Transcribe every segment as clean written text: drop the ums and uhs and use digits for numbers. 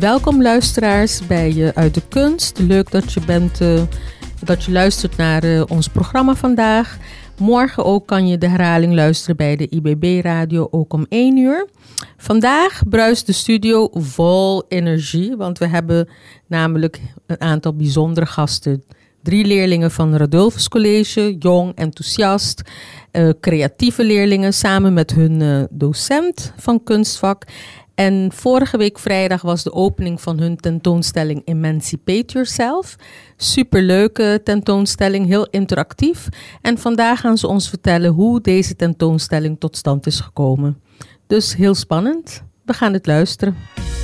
Welkom luisteraars bij Uit de Kunst. Leuk dat je luistert naar ons programma vandaag. Morgen ook kan je de herhaling luisteren bij de IBB Radio, ook om 1 uur. Vandaag bruist de studio vol energie, want we hebben namelijk een aantal bijzondere gasten. 3 leerlingen van Radulfus College, jong, enthousiast, creatieve leerlingen samen met hun docent van kunstvak. En vorige week vrijdag was de opening van hun tentoonstelling Emancipate Yourself. Superleuke tentoonstelling, heel interactief. En vandaag gaan ze ons vertellen hoe deze tentoonstelling tot stand is gekomen. Dus heel spannend. We gaan het luisteren.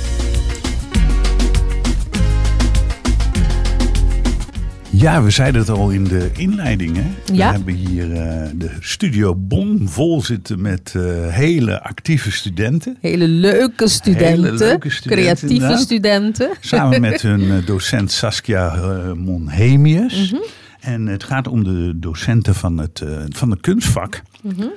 Ja, we zeiden het al in de inleiding. Hè? Ja. We hebben hier de studio bomvol zitten met hele actieve studenten. Hele leuke studenten, creatieve inderdaad. Studenten. Samen met hun docent Saskia Monhemius. Mm-hmm. En het gaat om de docenten van het kunstvak. Mm-hmm.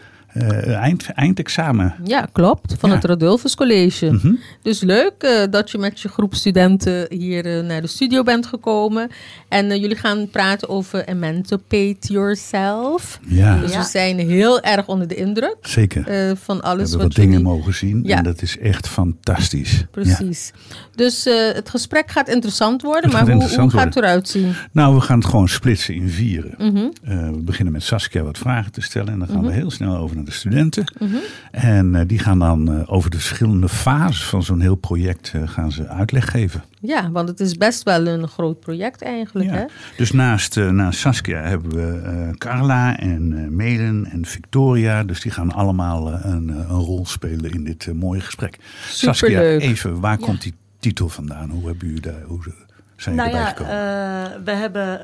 Eindexamen. Ja, klopt. Van het Radulfus College. Mm-hmm. Dus leuk dat je met je groep studenten hier naar de studio bent gekomen. En jullie gaan praten over Emancipate Yourself. Ja. Dus we zijn heel erg onder de indruk. Zeker. Van alles we hebben wat wat dingen jullie... mogen zien. Ja. En dat is echt fantastisch. Precies. Ja. Dus het gesprek gaat interessant worden. Het maar gaat hoe gaat het eruit zien? Nou, we gaan het gewoon splitsen in 4. Mm-hmm. We beginnen met Saskia wat vragen te stellen. En dan gaan Mm-hmm. we heel snel over naar de studenten. Mm-hmm. En die gaan dan over de verschillende fases van zo'n heel project gaan ze uitleg geven. Ja, want het is best wel een groot project eigenlijk. Ja. Hè? Dus naast Saskia hebben we Carla en Melen en Victoria. Dus die gaan allemaal een rol spelen in dit mooie gesprek. Saskia, even, waar komt die titel vandaan? Hoe hebben jullie daar, zijn jullie erbij gekomen? We hebben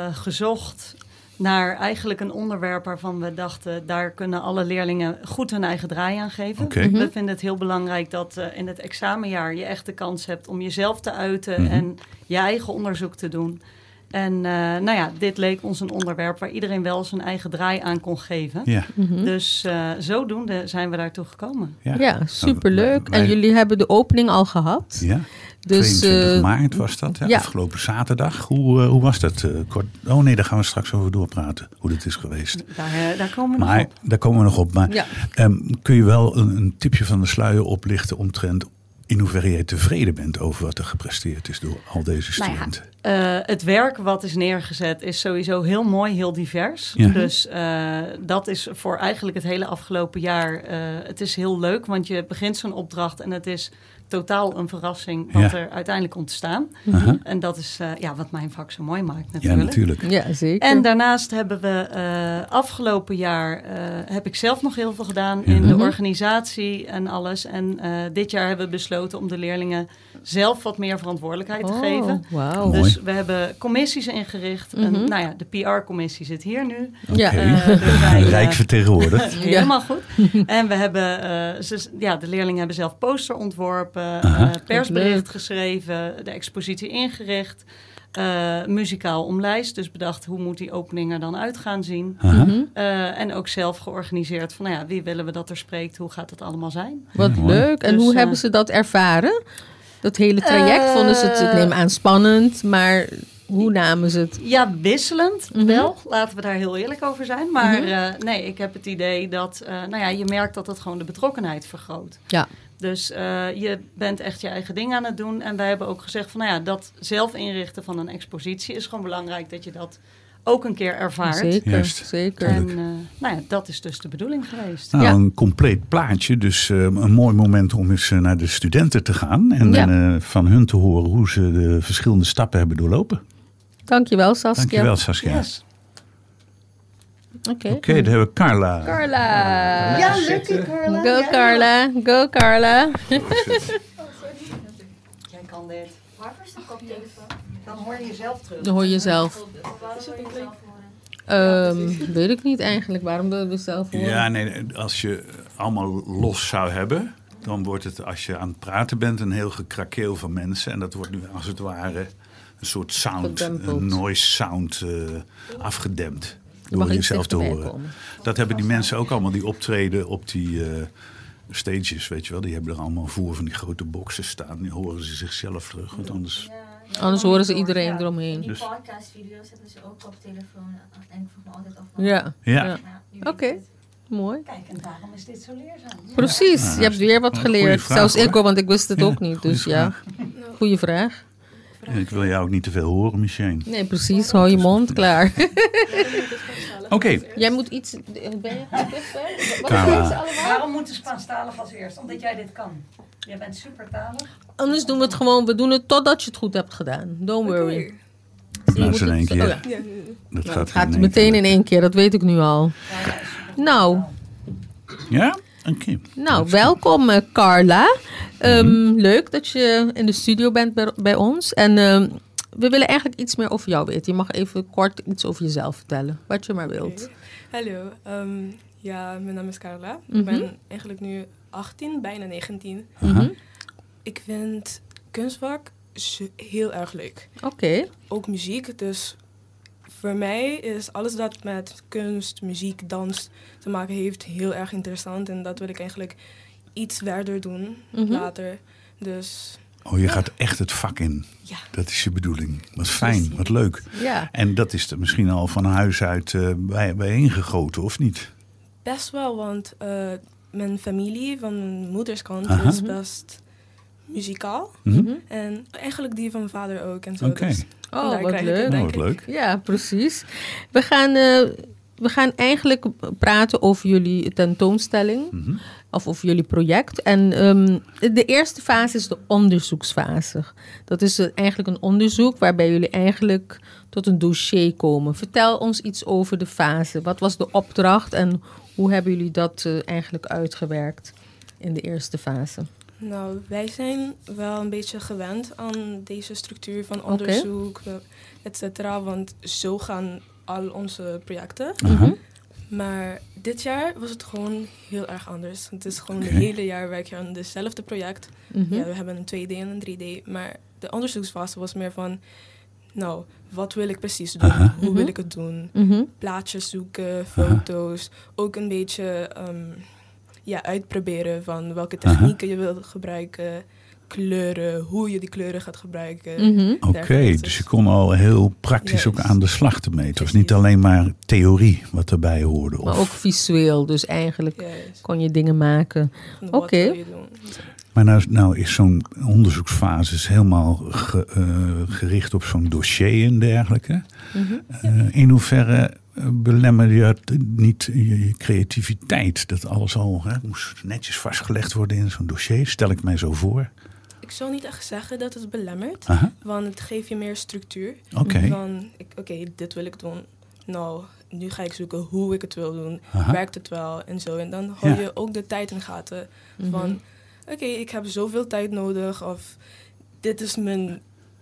gezocht naar eigenlijk een onderwerp waarvan we dachten, daar kunnen alle leerlingen goed hun eigen draai aan geven. Okay. We vinden het heel belangrijk dat in het examenjaar je echt de kans hebt om jezelf te uiten en je eigen onderzoek te doen. En dit leek ons een onderwerp waar iedereen wel zijn eigen draai aan kon geven. Ja. Mm-hmm. Dus zodoende zijn we daartoe gekomen. Ja, superleuk. En jullie hebben de opening al gehad. Ja. Dus, 22 maart was dat, afgelopen zatedag. Hoe was dat? Kort? Oh nee, daar gaan we straks over doorpraten, hoe dat is geweest. Daar komen we nog op. Daar komen we nog op. Maar kun je wel een tipje van de sluier oplichten omtrent in hoeverre jij tevreden bent over wat er gepresteerd is door al deze studenten? Het werk wat is neergezet is sowieso heel mooi, heel divers. Ja. Dus dat is voor eigenlijk het hele afgelopen jaar. Het is heel leuk, want je begint zo'n opdracht en het is totaal een verrassing wat er uiteindelijk komt te staan. Uh-huh. En dat is wat mijn vak zo mooi maakt natuurlijk. Ja, natuurlijk. Ja, zeker. En daarnaast hebben we afgelopen jaar heb ik zelf nog heel veel gedaan in de organisatie en alles. En dit jaar hebben we besloten om de leerlingen zelf wat meer verantwoordelijkheid te geven. Wow. Dus we hebben commissies ingericht. En, de PR-commissie zit hier nu. Okay. Rijk vertegenwoordigd. Helemaal goed. En we hebben, de leerlingen hebben zelf poster ontworpen, persbericht geschreven, de expositie ingericht. Muzikaal omlijst, dus bedacht hoe moet die opening er dan uit gaan zien. En ook zelf georganiseerd van wie willen we dat er spreekt, hoe gaat het allemaal zijn. Wat leuk. En dus, hoe hebben ze dat ervaren? Dat hele traject, vonden ze het, ik neem aan, spannend, maar hoe namen ze het? Ja, wisselend wel. Laten we daar heel eerlijk over zijn. Maar ik heb het idee dat je merkt dat het gewoon de betrokkenheid vergroot. Ja. Dus je bent echt je eigen ding aan het doen. En wij hebben ook gezegd van dat zelf inrichten van een expositie is gewoon belangrijk dat je dat ook een keer ervaart. Zeker. En dat is dus de bedoeling geweest. Nou, een compleet plaatje. Dus een mooi moment om eens naar de studenten te gaan. En van hun te horen hoe ze de verschillende stappen hebben doorlopen. Dankjewel, Saskia. Dankjewel, Saskia. Yes. Oké, dan hebben we Carla. Ja, lucky Carla. Go Carla, go Carla. Jij kan dit. Waarvoor is de koptelefoon? Dan hoor je jezelf terug. Dan hoor je jezelf. Weet ik niet eigenlijk. Waarom wil je het zelf horen? Ja, nee, als je allemaal los zou hebben, dan wordt het, als je aan het praten bent, een heel gekrakeel van mensen. En dat wordt nu als het ware een soort sound, een noise sound afgedempt. Door jezelf te horen. Dat hebben die mensen ook allemaal die optreden op die stages, weet je wel. Die hebben er allemaal voor van die grote boxen staan. Die horen ze zichzelf terug, want anders... Anders horen ze iedereen eromheen. En die podcastvideo's zetten ze ook op telefoon. En ik vroeg me altijd af. Ja. Oké. Mooi. Kijk, en daarom is dit zo leerzaam. Ja. Precies, je hebt weer wat geleerd. Vraag, zelfs hoor. ik hoor, want ik wist het ook niet. Dus goede vraag. Ik wil jou ook niet te veel horen, Michelle. Nee, precies. Hou je mond, klaar. Oké. Jij moet iets... Ben je goed? Carla. Waarom moeten Spaanstalig als eerst? Omdat jij dit kan. Jij bent supertalig. Anders doen we het gewoon. We doen het totdat je het goed hebt gedaan. Don't worry. Nou, dat is in één keer. Dat Het gaat gaat meteen in één keer, dat weet ik nu al. Nou, Ja? Oké. nou welkom Carla. Leuk dat je in de studio bent bij ons. En we willen eigenlijk iets meer over jou weten. Je mag even kort iets over jezelf vertellen, wat je maar wilt. Hallo, ja, mijn naam is Carla. Ik ben eigenlijk nu 18, bijna 19. Ik vind kunstvak heel erg leuk. Oké. Ook muziek, dus voor mij is alles dat met kunst, muziek, dans te maken heeft heel erg interessant. En dat wil ik eigenlijk iets verder doen later. Dus... Oh, je gaat echt het vak in. Ja. Dat is je bedoeling. Wat fijn, wat leuk. Ja. En dat is er misschien al van huis uit bijeen gegoten, of niet? Best wel, want mijn familie van mijn moeders kant is best muzikaal. En eigenlijk die van mijn vader ook. En zo. Oké. Dus Oh, wat leuk. Wat leuk. Ja, precies. We gaan eigenlijk praten over jullie tentoonstelling. Of over jullie project. En de eerste fase is de onderzoeksfase. Dat is eigenlijk een onderzoek waarbij jullie eigenlijk tot een dossier komen. Vertel ons iets over de fase. Wat was de opdracht en hoe hebben jullie dat eigenlijk uitgewerkt in de eerste fase? Nou, wij zijn wel een beetje gewend aan deze structuur van onderzoek, et cetera. Want zo gaan al onze projecten. Maar dit jaar was het gewoon heel erg anders. Het is gewoon het hele jaar werk je aan hetzelfde project. Ja, we hebben een 2D en een 3D. Maar de onderzoeksfase was meer van... Nou, wat wil ik precies doen? Hoe wil ik het doen? Plaatjes zoeken, foto's. Ook een beetje uitproberen van welke technieken je wil gebruiken. Kleuren, hoe je die kleuren gaat gebruiken. Oké, dus je kon al heel praktisch ook aan de slag ermee. Het was niet alleen maar theorie wat erbij hoorde. Maar ook visueel, dus eigenlijk kon je dingen maken. Oké. Maar nou is zo'n onderzoeksfase helemaal gericht op zo'n dossier en dergelijke. In hoeverre belemmerde je niet je creativiteit? Dat alles al moest netjes vastgelegd worden in zo'n dossier, stel ik mij zo voor. Ik zou niet echt zeggen dat het belemmert, want het geeft je meer structuur. Van, dit wil ik doen. Nou, nu ga ik zoeken hoe ik het wil doen. Werkt het wel en zo. En dan hou je ook de tijd in gaten van... ik heb zoveel tijd nodig of dit is mijn...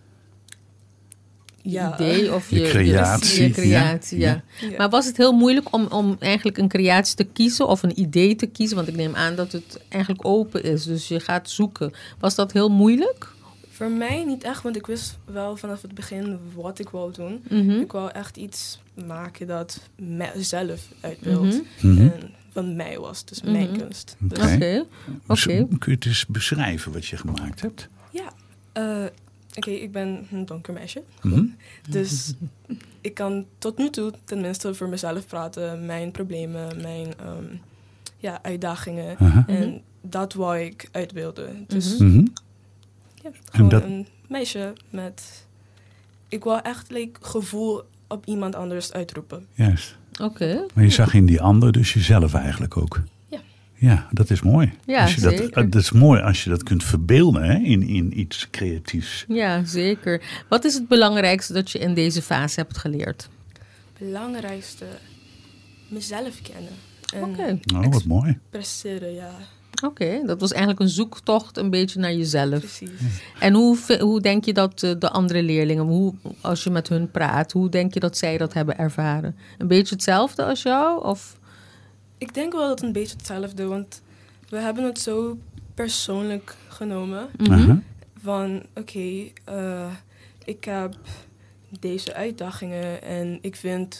idee of je creatie. Je creatie, ja. Maar was het heel moeilijk om eigenlijk een creatie te kiezen of een idee te kiezen? Want ik neem aan dat het eigenlijk open is, dus je gaat zoeken. Was dat heel moeilijk? Voor mij niet echt, want ik wist wel vanaf het begin wat ik wou doen. Ik wou echt iets maken dat mijzelf uitbeeldt en van mij was, dus mijn kunst. Oké. Kun je het eens beschrijven wat je gemaakt hebt? Ja, ik ben een donker meisje. Dus ik kan tot nu toe tenminste voor mezelf praten. Mijn problemen, mijn uitdagingen. En dat wou ik uitbeelden. Dus gewoon een meisje met... Ik wou echt gevoel op iemand anders uitroepen. Juist. Oké. Maar je zag in die ander dus jezelf eigenlijk ook. Ja, dat is mooi. Ja, zeker. Dat is mooi als je dat kunt verbeelden in iets creatiefs. Ja, zeker. Wat is het belangrijkste dat je in deze fase hebt geleerd? Het belangrijkste, mezelf kennen. En wat mooi. Expresseren, ja. Oké, dat was eigenlijk een zoektocht een beetje naar jezelf. Precies. En hoe denk je dat de andere leerlingen, als je met hun praat, hoe denk je dat zij dat hebben ervaren? Een beetje hetzelfde als jou? Of... Ik denk wel dat een beetje hetzelfde, want we hebben het zo persoonlijk genomen. Van, ik heb deze uitdagingen en ik vind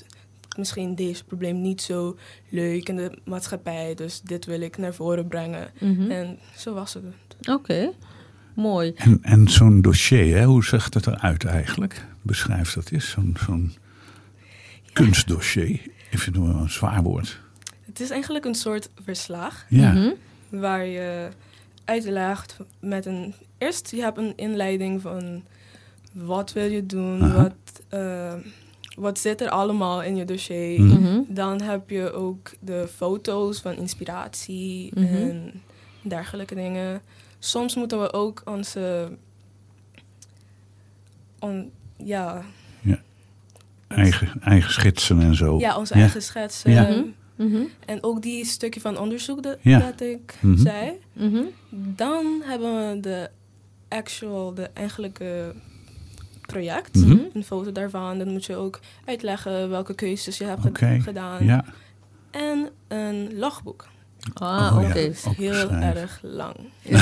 misschien deze probleem niet zo leuk in de maatschappij. Dus dit wil ik naar voren brengen. En zo was het. Oké, mooi. En zo'n dossier, hè, hoe zag het eruit eigenlijk? Beschrijf dat eens, zo'n kunstdossier. Ik vind het wel een zwaar woord. Het is eigenlijk een soort verslag. Ja. Waar je uitlegt met eerst je hebt een inleiding van wat wil je doen, wat zit er allemaal in je dossier. Dan heb je ook de foto's van inspiratie en dergelijke dingen. Soms moeten we ook onze eigen schetsen en zo. Ja, onze eigen schetsen. Ja. En ook die stukje van onderzoek dat ik zei. Dan hebben we de eigenlijke project. Een foto daarvan. Dan moet je ook uitleggen welke keuzes je hebt gedaan. Ja. En een logboek. Oké. Is heel erg lang.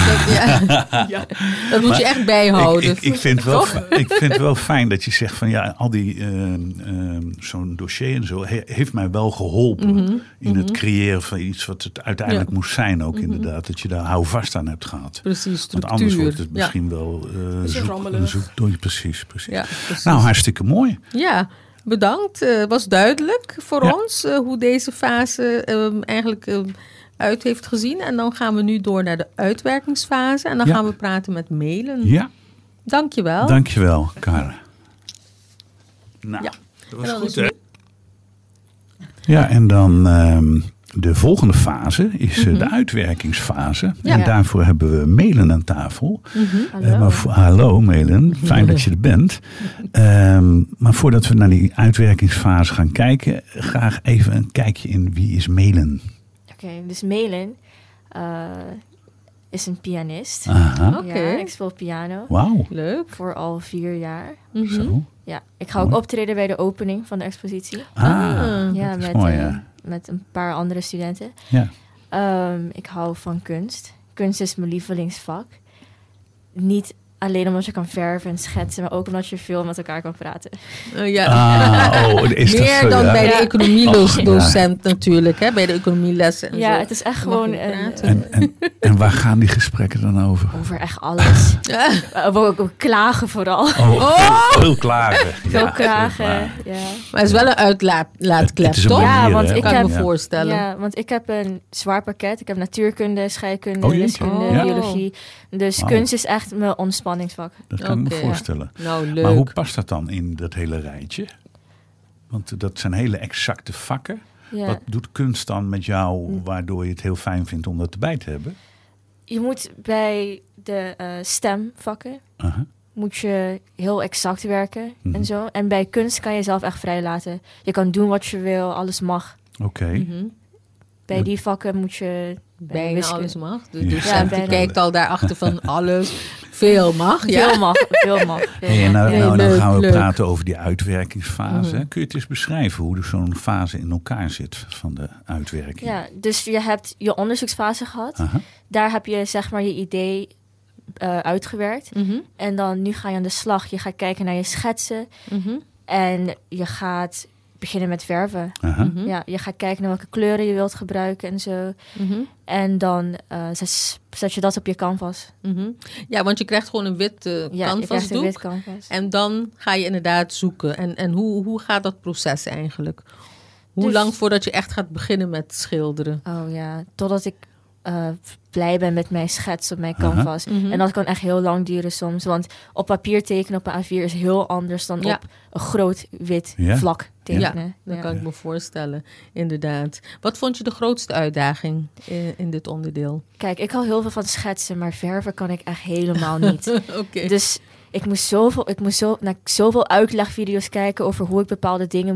Dat moet je echt bijhouden. Ik vind het wel fijn dat je zegt van al die zo'n dossier en zo heeft mij wel geholpen in het creëren van iets wat het uiteindelijk moest zijn ook inderdaad. Dat je daar houvast aan hebt gehad. Precies, structuur. Want anders wordt het misschien wel zoek. Precies. Ja, precies. Nou, hartstikke mooi. Ja. Bedankt. Het was duidelijk voor ons hoe deze fase eigenlijk uit heeft gezien. En dan gaan we nu door naar de uitwerkingsfase. En dan gaan we praten met Melen. Ja. Dankjewel. Dankjewel, Karen. Nou, dat was goed, hè? Ja, en dan de volgende fase is de uitwerkingsfase. Ja. En daarvoor hebben we Melen aan tafel. Hallo Melen, fijn dat je er bent. Maar voordat we naar die uitwerkingsfase gaan kijken, graag even een kijkje in wie is Melen. Oké, dus Melen is een pianist. Aha. Ja, ik speel piano. Wauw. Leuk. Voor al 4 jaar. Zo. Ja, ik ga ook optreden bij de opening van de expositie. Ja, met, mooi, met een paar andere studenten. Ja. Ik hou van kunst. Kunst is mijn lievelingsvak. Niet alleen omdat je kan verven en schetsen, maar ook omdat je veel met elkaar kan praten. Is meer dat dan bij de economiedocent natuurlijk, hè? Bij de economielessen. Ja, het is echt gewoon... En waar gaan die gesprekken dan over? Over echt alles. We klagen vooral. Veel klagen. Veel klagen, ja. Maar het is wel een uitlaatklep, toch? Ja, want ik kan me voorstellen. Ja, want ik heb een zwaar pakket. Ik heb natuurkunde, scheikunde, wiskunde, biologie. Dus kunst is echt mijn ontspanningsvak. Dat kan ik me voorstellen. Nou, leuk. Maar hoe past dat dan in dat hele rijtje? Want dat zijn hele exacte vakken. Ja. Wat doet kunst dan met jou, waardoor je het heel fijn vindt om dat erbij te hebben? Je moet bij de stemvakken moet je heel exact werken en zo. En bij kunst kan je zelf echt vrij laten. Je kan doen wat je wil, alles mag. Oké. Bij die vakken moet je... Bijna alles mag. De docent kijkt al daarachter van alles. Veel mag. Ja. Veel mag. En dan gaan we praten over die uitwerkingsfase. Kun je het eens beschrijven hoe zo'n fase in elkaar zit van de uitwerking? Ja, dus je hebt je onderzoeksfase gehad. Daar heb je zeg maar je idee uitgewerkt. En dan nu ga je aan de slag. Je gaat kijken naar je schetsen. En je gaat beginnen met verven. Ja, je gaat kijken naar welke kleuren je wilt gebruiken en zo. En dan zet je dat op je canvas. Ja, want je krijgt gewoon een wit canvasdoek. En dan ga je inderdaad zoeken. En hoe gaat dat proces eigenlijk? Hoe lang voordat je echt gaat beginnen met schilderen? Oh ja, totdat ik blij ben met mijn schets op mijn canvas. En dat kan echt heel lang duren soms. Want op papier tekenen op een A4 is heel anders dan op een groot wit vlak tekenen. Ja, dat kan ik me voorstellen, inderdaad. Wat vond je de grootste uitdaging in dit onderdeel? Kijk, ik hou heel veel van schetsen, maar verven kan ik echt helemaal niet. Dus ik moest zoveel uitlegvideo's kijken over hoe ik bepaalde dingen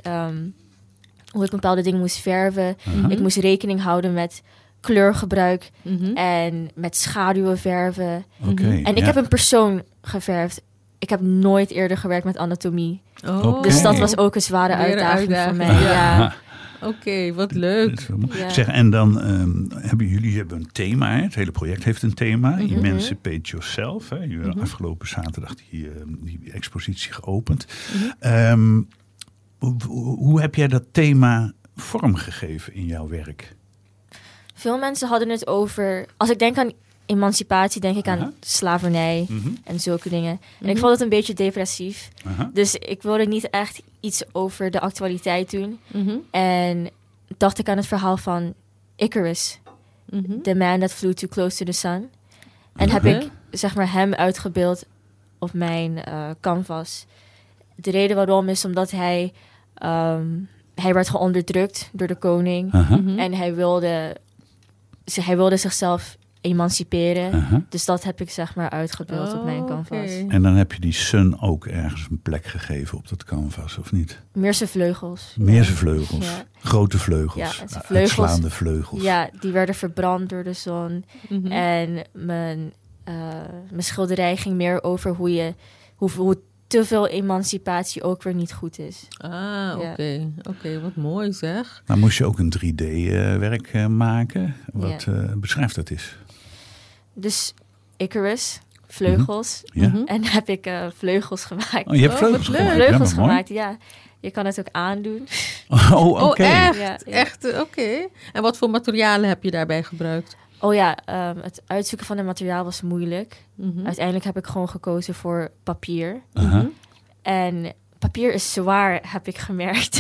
moest verven. Ik moest rekening houden met kleurgebruik en met schaduwen verven. En ik heb een persoon geverfd. Ik heb nooit eerder gewerkt met anatomie. Dus dat was ook een zware uitdaging voor mij. Ja. Oké, wat leuk. Zeg, en dan hebben jullie een thema. Hè? Het hele project heeft een thema. Emancipate Yourself. Hè? Jullie hebben afgelopen zaterdag die expositie geopend. Hoe heb jij dat thema vormgegeven in jouw werk? Veel mensen hadden het over... Als ik denk aan emancipatie, denk ik aan slavernij en zulke dingen. En ik vond het een beetje depressief. Dus ik wilde niet echt iets over de actualiteit doen. En dacht ik aan het verhaal van Icarus. The man that flew too close to the sun. En heb ik zeg maar hem uitgebeeld op mijn canvas. De reden waarom is omdat hij werd geonderdrukt door de koning. En hij wilde zichzelf emanciperen. Dus dat heb ik zeg maar uitgebeeld op mijn canvas. En dan heb je die sun ook ergens een plek gegeven op dat canvas, of niet? Meer zijn vleugels. Meer zijn vleugels. Ja. Grote vleugels. Ja, uitslaande vleugels. Ja, die werden verbrand door de zon. En mijn schilderij ging meer over hoe te veel emancipatie ook weer niet goed is. Oké, wat mooi zeg. Maar moest je ook een 3D-werk maken? Wat beschrijft dat is? Dus Icarus, vleugels. En heb ik vleugels gemaakt. Oh, je hebt vleugels gemaakt? Vleugels gemaakt, ja. Je kan het ook aandoen. Oké. Echt? Ja. Echt, oké. En wat voor materialen heb je daarbij gebruikt? Het uitzoeken van het materiaal was moeilijk. Uiteindelijk heb ik gewoon gekozen voor papier. En papier is zwaar, heb ik gemerkt.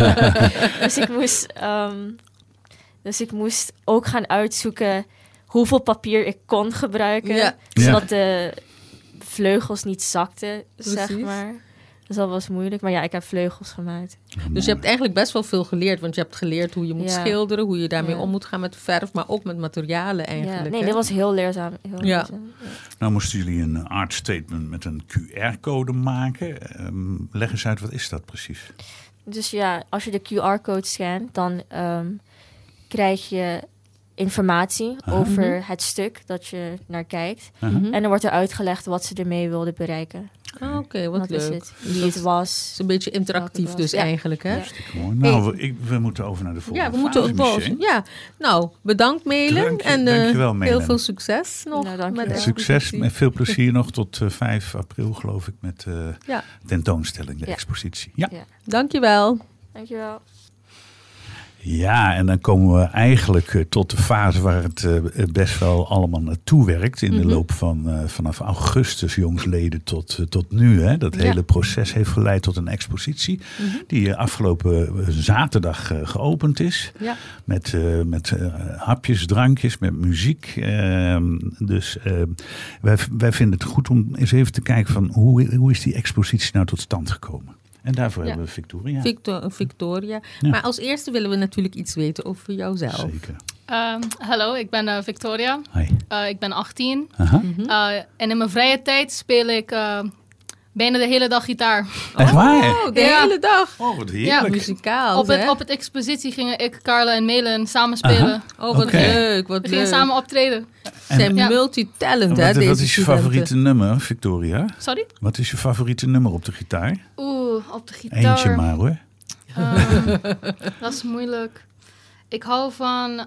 Dus ik moest ook gaan uitzoeken hoeveel papier ik kon gebruiken. Zodat de vleugels niet zakten, zeg maar. Dus dat was moeilijk. Maar ja, ik heb vleugels gemaakt. Dus je hebt eigenlijk best wel veel geleerd. Want je hebt geleerd hoe je moet schilderen. Hoe je daarmee om moet gaan met verf. Maar ook met materialen eigenlijk. Ja, nee, dit was heel leerzaam. Leerzaam. Nou moesten jullie een art statement met een QR-code maken. Leg eens uit, wat is dat precies? Dus ja, als je de QR-code scant, dan krijg je informatie over het stuk dat je naar kijkt. En dan wordt er uitgelegd wat ze ermee wilden bereiken. Oké, wat leuk. Is het? Wie het was. Het is een beetje interactief dus eigenlijk, hè? Ja. Nou, we moeten over naar de volgende we moeten nou, bedankt Melen. Dankjewel, Melen. Heel veel succes nog. Nou, succes, met veel plezier nog tot 5 april, geloof ik, met tentoonstelling, de expositie. Ja. Dankjewel. Ja, en dan komen we eigenlijk tot de fase waar het best wel allemaal naartoe werkt. In de loop van vanaf augustus jongsleden tot nu. Hè. Dat hele proces heeft geleid tot een expositie. Die afgelopen zaterdag geopend is. Ja. Met hapjes, drankjes, met muziek. Dus wij vinden het goed om eens even te kijken van hoe is die expositie nou tot stand gekomen. En daarvoor hebben we Victoria. Victoria. Ja. Maar als eerste willen we natuurlijk iets weten over jouzelf. Zeker. Hallo, ik ben Victoria. Hi. Ik ben 18. En in mijn vrije tijd speel ik bijna de hele dag gitaar. Echt waar? De hele dag? Oh, wat heerlijk. Ja, muzikaal. Op het expositie gingen ik, Carla en Melen samen spelen. Wat leuk. We gingen samen optreden. Ze zijn multitalent, hè, deze Wat is je favoriete nummer, Victoria? Sorry? Wat is je favoriete nummer op de gitaar? Op de gitaar. Eentje maar, hoor. Dat is moeilijk. Ik hou van...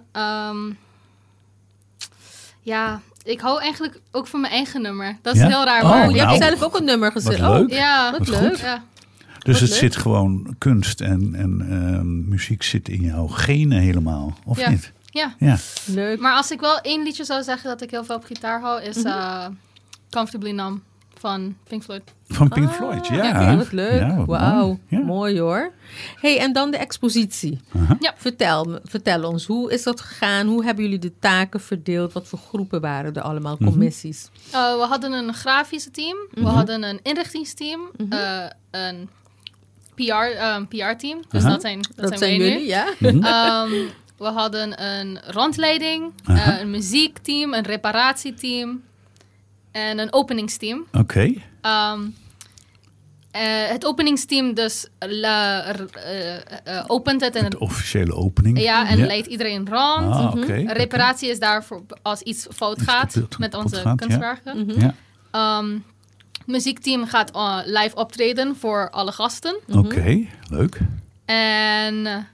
ik hou eigenlijk ook van mijn eigen nummer. Dat is heel raar. Maar je hebt zelf ook een nummer gezet. Wat leuk. Wat leuk. Ja. Dus het zit gewoon, kunst en muziek zit in jouw genen helemaal, of niet? Ja. Leuk. Maar als ik wel één liedje zou zeggen dat ik heel veel op gitaar hou, is Comfortably Numb van Pink Floyd. Van Pink Floyd, ja. Wat leuk. Ja, wauw, mooi hoor. Hey, en dan de expositie. Ja. Vertel ons, hoe is dat gegaan? Hoe hebben jullie de taken verdeeld? Wat voor groepen waren er allemaal, commissies? We hadden een grafische team. We hadden een inrichtingsteam. Een PR-team. Dus dat zijn jullie, ja. We hadden een rondleiding, een muziekteam, een reparatieteam en een openingsteam. Oké. Het openingsteam dus opent het. De officiële opening. Ja, en leidt iedereen rond. Reparatie is daarvoor als iets fout gaat met onze kunstwerken. Muziekteam gaat live optreden voor alle gasten. Oké, leuk. En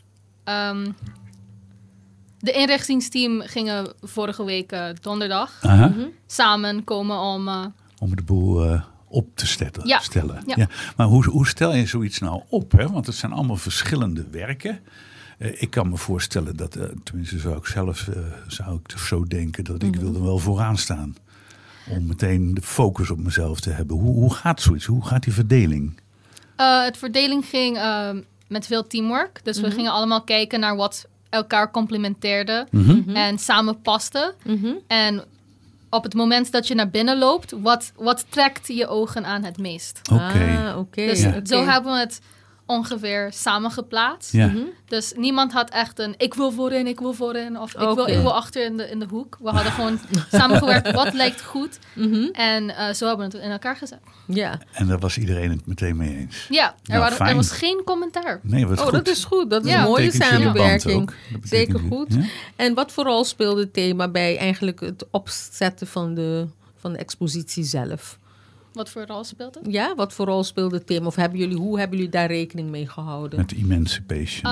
de inrichtingsteam gingen vorige week donderdag samenkomen om de boel op te stellen. Ja. Ja. Maar hoe stel je zoiets nou op? Hè? Want het zijn allemaal verschillende werken. Ik kan me voorstellen dat, tenminste zou ik zo denken, dat ik wilde wel vooraan staan. Om meteen de focus op mezelf te hebben. Hoe gaat zoiets? Hoe gaat die verdeling? Het verdeling ging met veel teamwork. Dus we gingen allemaal kijken naar wat elkaar complementeerde en samen paste. En op het moment dat je naar binnen loopt, wat trekt je ogen aan het meest? Oké. Dus zo hebben we het ongeveer samen geplaatst. Ja. Dus niemand had echt een ik wil voorin of ik wil achter in de hoek. We hadden gewoon samengewerkt, wat lijkt goed. En zo hebben we het in elkaar gezet. Ja. En daar was iedereen het meteen mee eens. Ja, er was geen commentaar. Nee, wat goed. Dat is goed. Dat is een mooie samenwerking. Zeker goed. goed. Ja? En wat voor rol speelde het thema bij eigenlijk het opzetten van de expositie zelf? Wat voor rol speelt het? Ja, wat voor rol speelde het thema? Of hoe hebben jullie daar rekening mee gehouden? Met emancipation.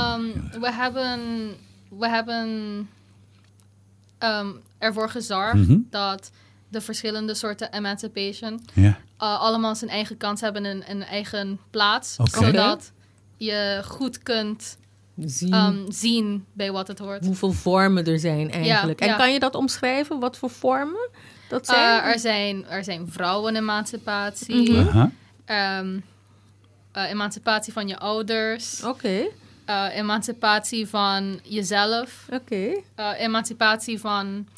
We hebben ervoor gezorgd dat de verschillende soorten emancipation allemaal zijn eigen kans hebben en een eigen plaats. Zodat je goed kunt zien bij wat het hoort. Hoeveel vormen er zijn eigenlijk. En kan je dat omschrijven? Wat voor vormen dat zijn? Er zijn vrouwenemancipatie. Emancipatie van je ouders. Emancipatie van jezelf. Emancipatie van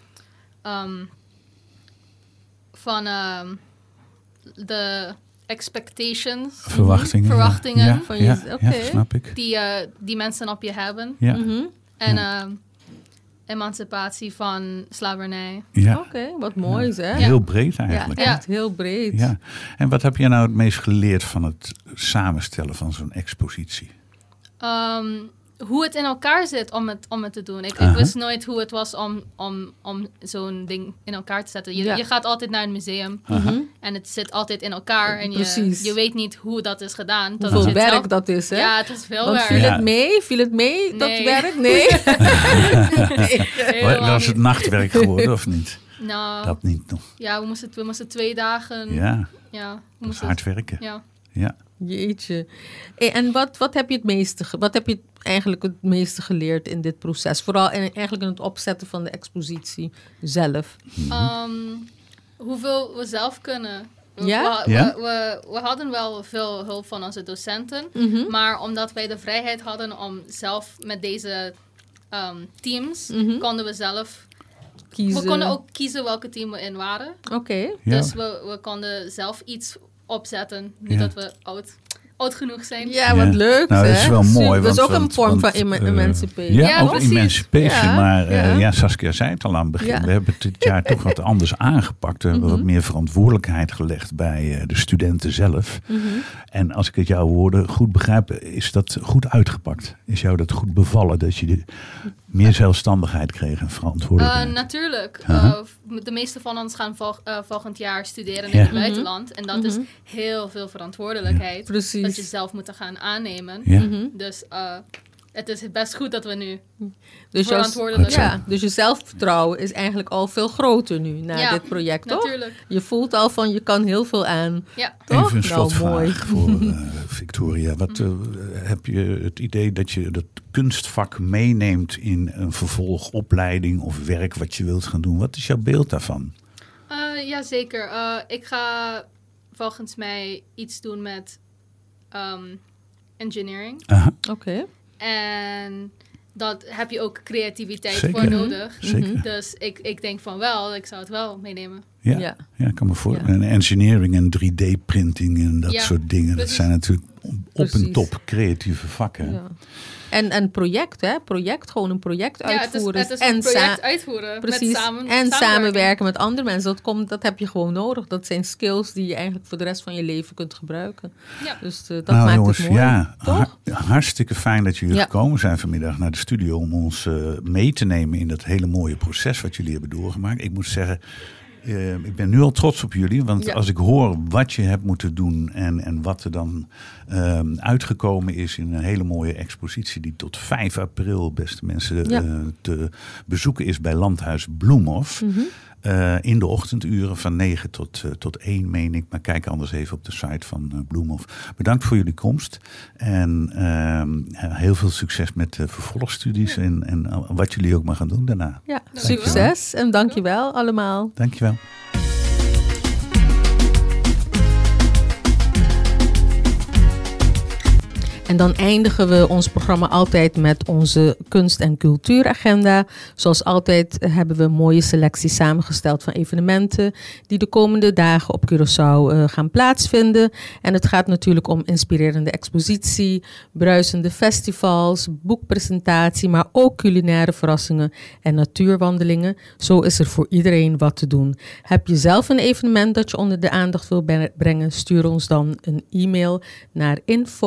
de expectations. Verwachtingen. Van je, snap ik. Die mensen op je hebben. Ja. En emancipatie van slavernij. Ja. Wat mooi hè? Heel breed eigenlijk. Ja, echt heel breed. Ja. En wat heb je nou het meest geleerd van het samenstellen van zo'n expositie? Hoe het in elkaar zit om het te doen. Ik wist nooit hoe het was om zo'n ding in elkaar te zetten. Je gaat altijd naar een museum en het zit altijd in elkaar. En je weet niet hoe dat is gedaan. Hoeveel werk dat is, hè? Ja, het is veel werk. Viel het mee, dat werk? Nee. Was het nachtwerk geworden of niet? Nou, dat niet nog. Ja, we moesten 2 dagen. Ja, hard werken. Ja. Jeetje. En wat heb je eigenlijk het meeste geleerd in dit proces? Vooral eigenlijk in het opzetten van de expositie zelf. Hoeveel we zelf kunnen. We hadden wel veel hulp van onze docenten. Maar omdat wij de vrijheid hadden om zelf met deze teams, konden we zelf kiezen. We konden ook kiezen welke team we in waren. Dus we konden zelf iets opzetten. Niet dat we oud genoeg zijn. Ja, wat leuk. Nou, dat is wel mooi. Dat is ook een vorm van emancipation. Ja, ook emancipation. Maar Saskia zei het al aan het begin. We hebben dit jaar toch wat anders aangepakt. We hebben wat meer verantwoordelijkheid gelegd bij de studenten zelf. En als ik het jouw woorden goed begrijp, is dat goed uitgepakt? Is jou dat goed bevallen? Dat je meer zelfstandigheid kreeg en verantwoordelijkheid? Natuurlijk. De meeste van ons gaan volgend jaar studeren in het buitenland. En dat is heel veel verantwoordelijkheid. Precies. Dat je zelf moet gaan aannemen. Dus het is best goed dat we nu verantwoordelijk zijn. Dus je zelfvertrouwen is eigenlijk al veel groter nu na dit project, toch? Natuurlijk. Je voelt al van je kan heel veel aan. Ja. Toch? Even een slotvraag voor Victoria. Heb je het idee dat je dat kunstvak meeneemt in een vervolgopleiding of werk wat je wilt gaan doen? Wat is jouw beeld daarvan? Ja, zeker. Ik ga volgens mij iets doen met engineering. En dat heb je ook creativiteit voor nodig. Zeker. Dus ik denk van wel, ik zou het wel meenemen. Ja, ik kan me voorstellen. En engineering en 3D-printing en dat soort dingen. Precies. Dat zijn natuurlijk op en top creatieve vakken. Ja. En project, hè? Gewoon een project uitvoeren. Het is een project uitvoeren. Precies. En samenwerken met andere mensen. Dat heb je gewoon nodig. Dat zijn skills die je eigenlijk voor de rest van je leven kunt gebruiken. Ja. Dus dat maakt jongens, het mooi. Toch? Hartstikke fijn dat jullie gekomen zijn vanmiddag naar de studio om ons mee te nemen in dat hele mooie proces wat jullie hebben doorgemaakt. Ik moet zeggen, ik ben nu al trots op jullie, want als ik hoor wat je hebt moeten doen en wat er dan uitgekomen is in een hele mooie expositie die tot 5 april, beste mensen, te bezoeken is bij Landhuis Bloemhof. In de ochtenduren van 9 tot 1, meen ik. Maar kijk anders even op de site van Bloemhof. Bedankt voor jullie komst. En heel veel succes met de vervolgstudies. En wat jullie ook maar gaan doen daarna. Ja, succes. En dankjewel allemaal. Dankjewel. En dan eindigen we ons programma altijd met onze kunst- en cultuuragenda. Zoals altijd hebben we een mooie selectie samengesteld van evenementen die de komende dagen op Curaçao gaan plaatsvinden. En het gaat natuurlijk om inspirerende expositie, bruisende festivals, boekpresentatie, maar ook culinaire verrassingen en natuurwandelingen. Zo is er voor iedereen wat te doen. Heb je zelf een evenement dat je onder de aandacht wil brengen? Stuur ons dan een e-mail naar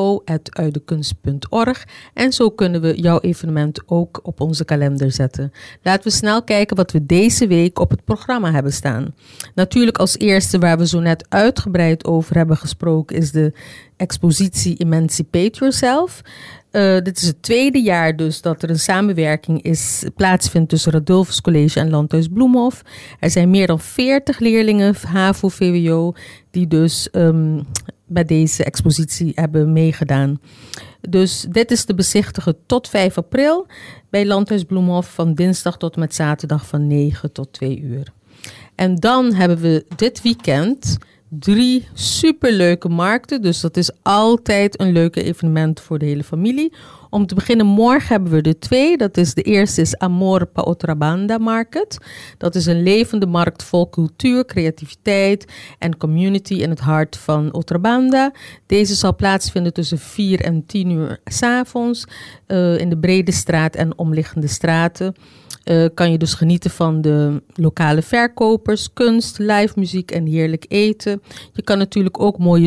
info@uidekunst.org en zo kunnen we jouw evenement ook op onze kalender zetten. Laten we snel kijken wat we deze week op het programma hebben staan. Natuurlijk als eerste, waar we zo net uitgebreid over hebben gesproken, is de expositie Emancipate Yourself. Dit is het 2e jaar dus dat er een samenwerking plaatsvindt tussen Radulfus College en Landhuis Bloemhof. Er zijn meer dan 40 leerlingen, HAVO, VWO, die dus bij deze expositie hebben meegedaan. Dus dit is te bezichtigen tot 5 april bij Landhuis Bloemhof van dinsdag tot en met zaterdag van 9 tot 2 uur. En dan hebben we dit weekend 3 superleuke markten. Dus dat is altijd een leuke evenement voor de hele familie. Om te beginnen, morgen hebben we er 2. De eerste is Amor pa Otrabanda Market. Dat is een levende markt vol cultuur, creativiteit en community in het hart van Otrabanda. Deze zal plaatsvinden tussen 4 en 10 uur 's avonds in de Brede Straat en omliggende straten. Kan je dus genieten van de lokale verkopers, kunst, live muziek en heerlijk eten. Je kan natuurlijk ook mooie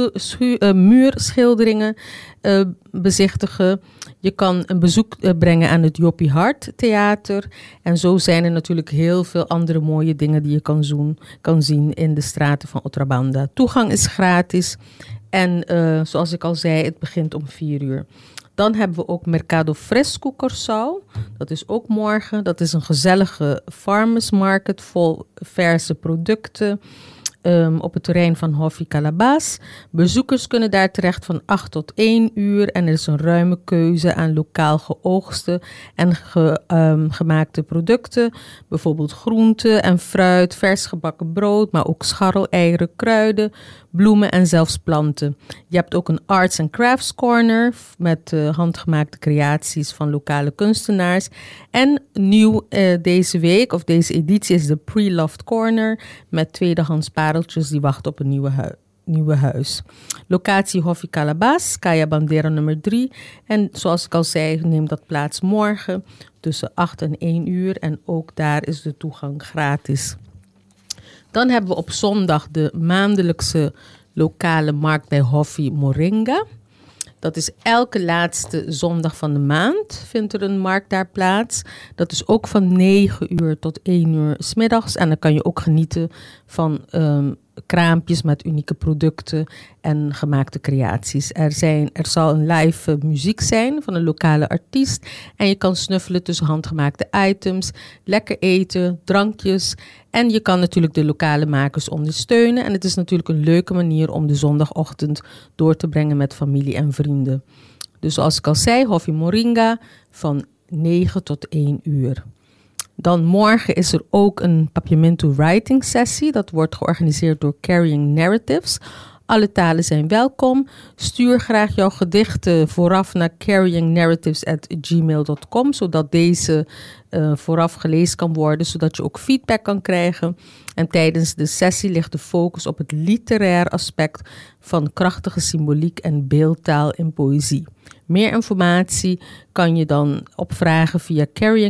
muurschilderingen bezichtigen. Je kan een bezoek brengen aan het Joppie Hart Theater. En zo zijn er natuurlijk heel veel andere mooie dingen die je kan zien in de straten van Otrabanda. Toegang is gratis en zoals ik al zei, het begint om 4 uur. Dan hebben we ook Mercado Fresco Curaçao. Dat is ook morgen. Dat is een gezellige farmers market vol verse producten op het terrein van Hoffi Calabas. Bezoekers kunnen daar terecht van 8 tot 1 uur. En er is een ruime keuze aan lokaal geoogste en gemaakte producten. Bijvoorbeeld groenten en fruit, vers gebakken brood, maar ook scharreleieren, kruiden, bloemen en zelfs planten. Je hebt ook een Arts and Crafts Corner met handgemaakte creaties van lokale kunstenaars. En nieuw deze week of deze editie is de Pre-Loved Corner met tweedehands pareltjes die wachten op een nieuwe huis. Locatie Hoffi Calabas, Kaya Bandera nummer 3. En zoals ik al zei, neemt dat plaats morgen tussen 8 en 1 uur. En ook daar is de toegang gratis. Dan hebben we op zondag de maandelijkse lokale markt bij Hoffi Moringa. Dat is elke laatste zondag van de maand vindt er een markt daar plaats. Dat is ook van 9 uur tot 1 uur 's middags. En dan kan je ook genieten van kraampjes met unieke producten en gemaakte creaties. Er zal een live muziek zijn van een lokale artiest. En je kan snuffelen tussen handgemaakte items, lekker eten, drankjes. En je kan natuurlijk de lokale makers ondersteunen. En het is natuurlijk een leuke manier om de zondagochtend door te brengen met familie en vrienden. Dus zoals ik al zei, Hoffi Moringa van 9 tot 1 uur. Dan morgen is er ook een Papiamento Writing Sessie. Dat wordt georganiseerd door Carrying Narratives. Alle talen zijn welkom. Stuur graag jouw gedichten vooraf naar carryingnarratives@gmail.com, zodat deze vooraf gelezen kan worden, zodat je ook feedback kan krijgen. En tijdens de sessie ligt de focus op het literair aspect van krachtige symboliek en beeldtaal in poëzie. Meer informatie kan je dan opvragen via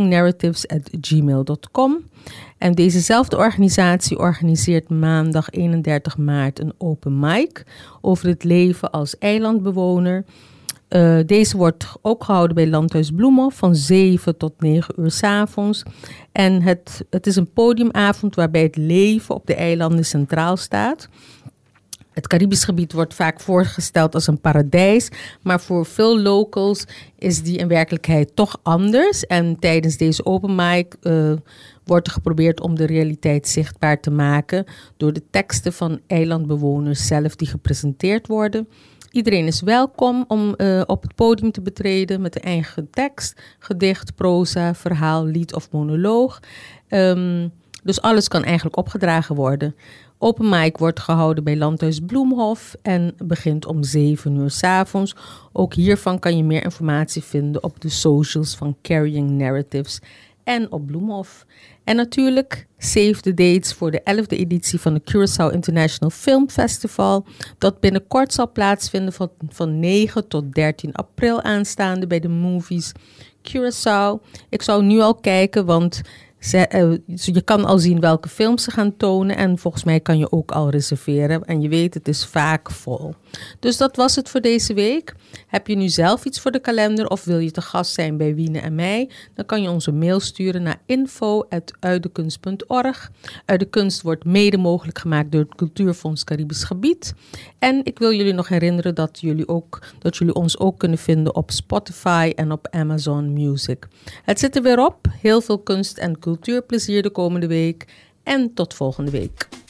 carryingnarratives@gmail.com. En dezezelfde organisatie organiseert maandag 31 maart een open mic over het leven als eilandbewoner. Deze wordt ook gehouden bij Landhuis Bloemhof van 7 tot 9 uur 's avonds. En het is een podiumavond waarbij het leven op de eilanden centraal staat. Het Caribisch gebied wordt vaak voorgesteld als een paradijs, maar voor veel locals is die in werkelijkheid toch anders. En tijdens deze open mic wordt er geprobeerd om de realiteit zichtbaar te maken door de teksten van eilandbewoners zelf die gepresenteerd worden. Iedereen is welkom om op het podium te betreden met een eigen tekst, gedicht, proza, verhaal, lied of monoloog. Dus alles kan eigenlijk opgedragen worden. Open mic wordt gehouden bij Landhuis Bloemhof en begint om 7:00 's avonds. Ook hiervan kan je meer informatie vinden op de socials van Carrying Narratives en op Bloemhof. En natuurlijk save the dates voor de 11e editie van de Curaçao International Film Festival, dat binnenkort zal plaatsvinden van 9 tot 13 april aanstaande bij de Movies Curaçao. Ik zou nu al kijken, want je kan al zien welke films ze gaan tonen en volgens mij kan je ook al reserveren. En je weet, het is vaak vol. Dus dat was het voor deze week. Heb je nu zelf iets voor de kalender of wil je te gast zijn bij Wiene en mij? Dan kan je ons een mail sturen naar info@uitdekunst.org. Uit de Kunst wordt mede mogelijk gemaakt door het Cultuurfonds Caribisch Gebied. En ik wil jullie nog herinneren dat jullie ons ook kunnen vinden op Spotify en op Amazon Music. Het zit er weer op. Heel veel kunst en cultuurplezier de komende week. En tot volgende week.